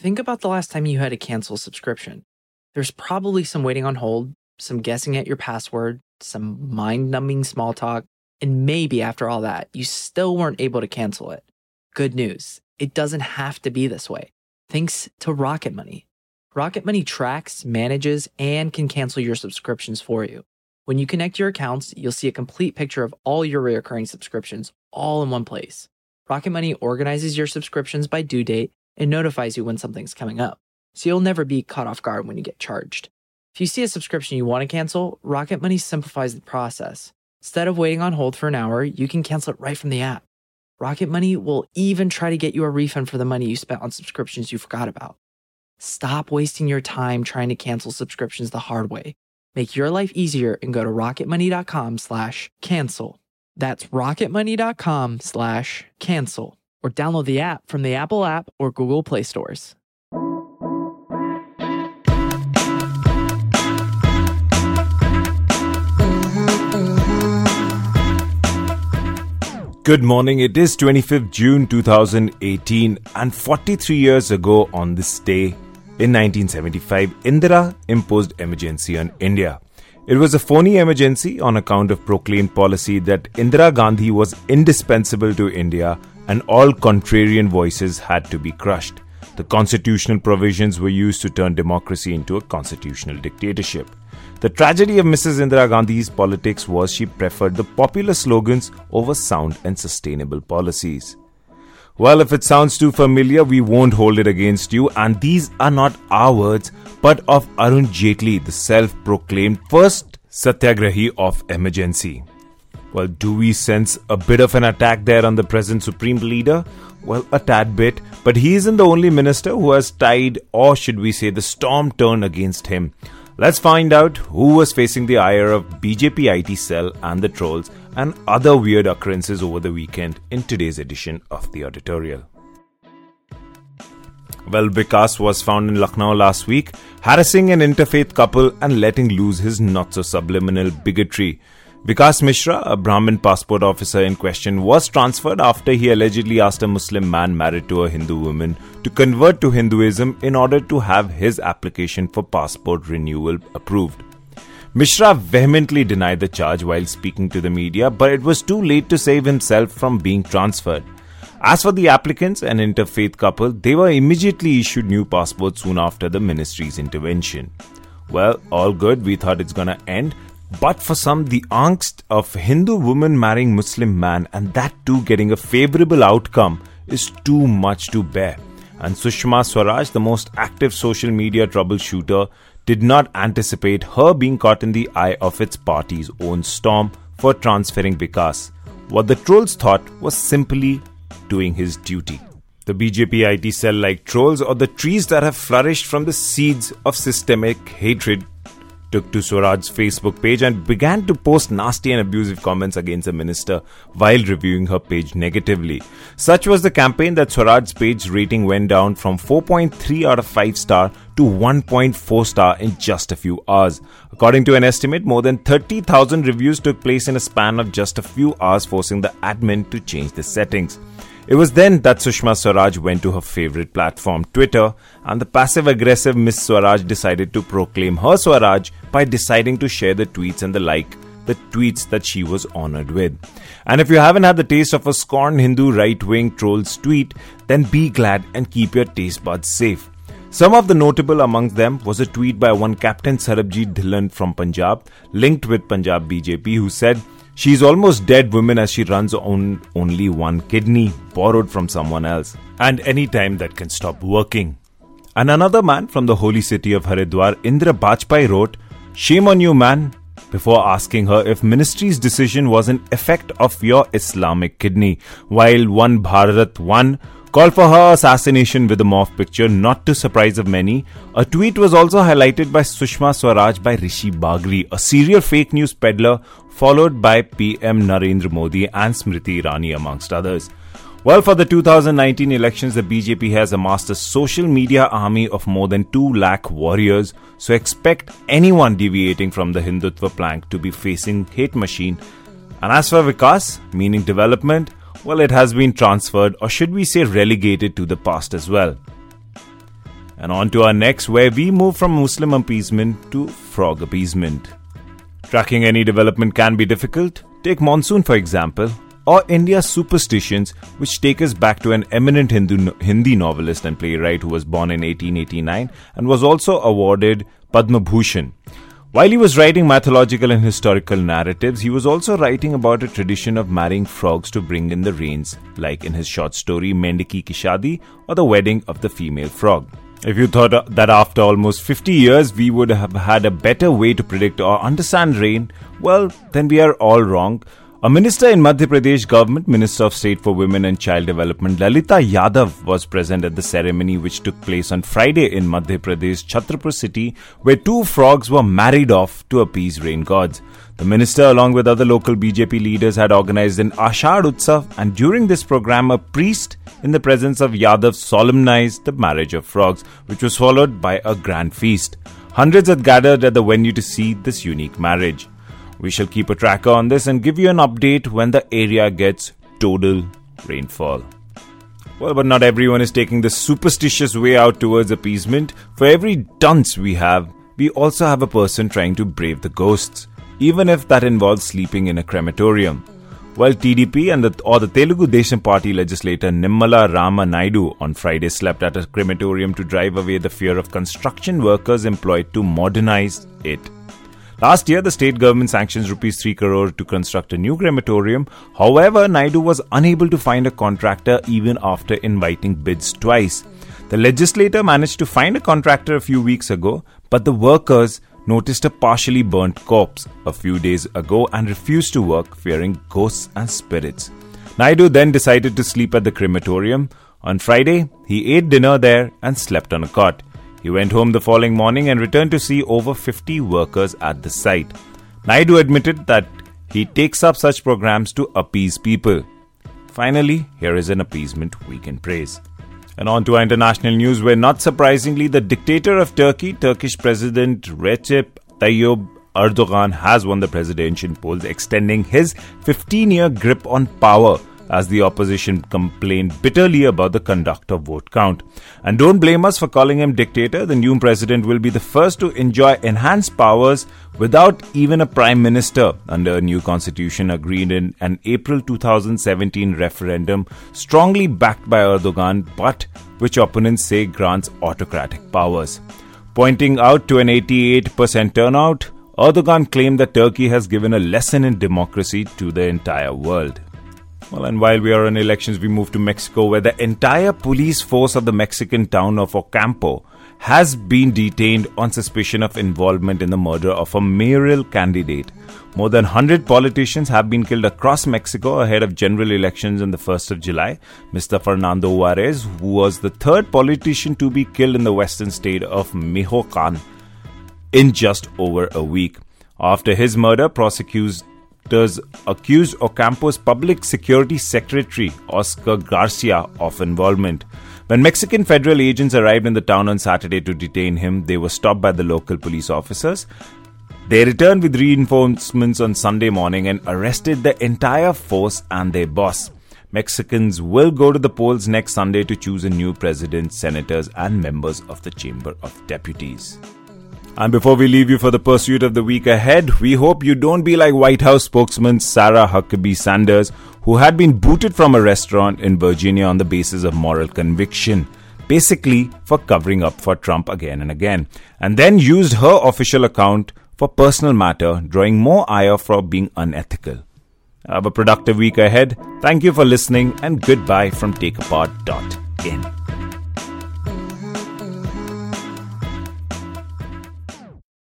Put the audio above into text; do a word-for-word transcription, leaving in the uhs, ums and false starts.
think about the last time you had to cancel a subscription. There's probably some waiting on hold, some guessing at your password, some mind-numbing small talk, and maybe after all that, you still weren't able to cancel it. Good news, it doesn't have to be this way. Thanks to Rocket Money. Rocket Money tracks, manages, and can cancel your subscriptions for you. When you connect your accounts, you'll see a complete picture of all your recurring subscriptions all in one place. Rocket Money organizes your subscriptions by due date and notifies you when something's coming up, so you'll never be caught off guard when you get charged. If you see a subscription you want to cancel, Rocket Money simplifies the process. Instead of waiting on hold for an hour, you can cancel it right from the app. Rocket Money will even try to get you a refund for the money you spent on subscriptions you forgot about. Stop wasting your time trying to cancel subscriptions the hard way. Make your life easier and go to rocketmoney.com slash cancel. That's rocketmoney.com slash cancel. Or download the app from the Apple app or Google Play stores. Good morning, it is twenty-fifth of June two thousand eighteen, and forty-three years ago on this day, in nineteen seventy-five, Indira imposed emergency on India. It was a phony emergency on account of proclaimed policy that Indira Gandhi was indispensable to India and all contrarian voices had to be crushed. The constitutional provisions were used to turn democracy into a constitutional dictatorship. The tragedy of Missus Indira Gandhi's politics was she preferred the popular slogans over sound and sustainable policies. Well, if it sounds too familiar, we won't hold it against you, and these are not our words, but of Arun Jaitley, the self-proclaimed first satyagrahi of emergency. Well, do we sense a bit of an attack there on the present Supreme Leader? Well, a tad bit, but he isn't the only minister who has tied, or should we say the storm turned against him. Let's find out who was facing the ire of B J P I T cell and the trolls and other weird occurrences over the weekend in today's edition of the editorial. Well, Vikas was found in Lucknow last week, harassing an interfaith couple and letting loose his not-so-subliminal bigotry. Vikas Mishra, a Brahmin passport officer in question, was transferred after he allegedly asked a Muslim man married to a Hindu woman to convert to Hinduism in order to have his application for passport renewal approved. Mishra vehemently denied the charge while speaking to the media, but it was too late to save himself from being transferred. As for the applicants, an interfaith couple, they were immediately issued new passports soon after the ministry's intervention. Well, all good, we thought it's gonna end. But for some, the angst of Hindu woman marrying Muslim man, and that too getting a favourable outcome, is too much to bear. And Sushma Swaraj, the most active social media troubleshooter, did not anticipate her being caught in the eye of its party's own storm for transferring Vikas. What the trolls thought was simply doing his duty. The B J P I T cell, like trolls or the trees that have flourished from the seeds of systemic hatred, took to Swaraj's Facebook page and began to post nasty and abusive comments against the minister while reviewing her page negatively. Such was the campaign that Swaraj's page rating went down from four point three out of five star to one point four star in just a few hours. According to an estimate, more than thirty thousand reviews took place in a span of just a few hours, forcing the admin to change the settings. It was then that Sushma Swaraj went to her favourite platform, Twitter, and the passive-aggressive Miss Swaraj decided to proclaim her Swaraj by deciding to share the tweets and the like, the tweets that she was honoured with. And if you haven't had the taste of a scorned Hindu right-wing troll's tweet, then be glad and keep your taste buds safe. Some of the notable amongst them was a tweet by one Captain Sarabjit Dhillon from Punjab, linked with Punjab B J P, who said, "She is almost dead woman as she runs on only one kidney, borrowed from someone else, and any time that can stop working." And another man from the holy city of Haridwar, Indra Bajpai, wrote, "Shame on you, man," before asking her if ministry's decision was an effect of your Islamic kidney, while one Bharat One called for her assassination with a morph picture. Not to surprise of many, a tweet was also highlighted by Sushma Swaraj by Rishi Bagri, a serial fake news peddler, followed by P M Narendra Modi and Smriti Irani amongst others. Well, for the two thousand nineteen elections, the B J P has amassed a social media army of more than two lakh warriors, so expect anyone deviating from the Hindutva plank to be facing hate machine. And as for Vikas, meaning development, well, it has been transferred, or should we say relegated, to the past as well. And on to our next, where we move from Muslim appeasement to frog appeasement. Tracking any development can be difficult. Take monsoon, for example, or India's superstitions, which take us back to an eminent Hindu, Hindi novelist and playwright who was born in eighteen eighty-nine and was also awarded Padma Bhushan. While he was writing mythological and historical narratives, he was also writing about a tradition of marrying frogs to bring in the rains, like in his short story Mendaki Ki Shadi, or the wedding of the female frog. If you thought that after almost fifty years we would have had a better way to predict or understand rain, well, then we are all wrong. A minister in Madhya Pradesh government, Minister of State for Women and Child Development, Lalita Yadav, was present at the ceremony which took place on Friday in Madhya Pradesh, Chhatrapur city, where two frogs were married off to appease rain gods. The minister, along with other local B J P leaders, had organized an Ashad Utsav, and during this program, a priest in the presence of Yadav solemnized the marriage of frogs, which was followed by a grand feast. Hundreds had gathered at the venue to see this unique marriage. We shall keep a tracker on this and give you an update when the area gets total rainfall. Well, but not everyone is taking the superstitious way out towards appeasement. For every dunce we have, we also have a person trying to brave the ghosts, even if that involves sleeping in a crematorium. Well, T D P and the, or the Telugu Desam Party legislator Nimmala Rama Naidu on Friday slept at a crematorium to drive away the fear of construction workers employed to modernize it. Last year, the state government sanctions rupees three crore to construct a new crematorium. However, Naidu was unable to find a contractor even after inviting bids twice. The legislator managed to find a contractor a few weeks ago, but the workers noticed a partially burnt corpse a few days ago and refused to work, fearing ghosts and spirits. Naidu then decided to sleep at the crematorium. On Friday, he ate dinner there and slept on a cot. He went home the following morning and returned to see over fifty workers at the site. Naidu admitted that he takes up such programs to appease people. Finally, here is an appeasement we can praise. And on to our international news, where not surprisingly, the dictator of Turkey, Turkish President Recep Tayyip Erdogan, has won the presidential polls, extending his fifteen-year grip on power, as the opposition complained bitterly about the conduct of vote count. And don't blame us for calling him dictator. The new president will be the first to enjoy enhanced powers without even a prime minister under a new constitution agreed in an April two thousand seventeen referendum, strongly backed by Erdogan, but which opponents say grants autocratic powers. Pointing out to an eighty-eight percent turnout, Erdogan claimed that Turkey has given a lesson in democracy to the entire world. Well, and while we are on elections, we move to Mexico, where the entire police force of the Mexican town of Ocampo has been detained on suspicion of involvement in the murder of a mayoral candidate. More than one hundred politicians have been killed across Mexico ahead of general elections on the first of July. Mister Fernando Juarez, who was the third politician to be killed in the western state of Michoacan in just over a week. After his murder, prosecutors accused Ocampo's public security secretary, Oscar Garcia, of involvement. When Mexican federal agents arrived in the town on Saturday to detain him, they were stopped by the local police officers. They returned with reinforcements on Sunday morning and arrested the entire force and their boss. Mexicans will go to the polls next Sunday to choose a new president, senators, and members of the Chamber of Deputies. And before we leave you for the pursuit of the week ahead, we hope you don't be like White House spokesman Sarah Huckabee Sanders, who had been booted from a restaurant in Virginia on the basis of moral conviction, basically for covering up for Trump again and again, and then used her official account for personal matter, drawing more ire for being unethical. Have a productive week ahead. Thank you for listening, and goodbye from take apart dot in.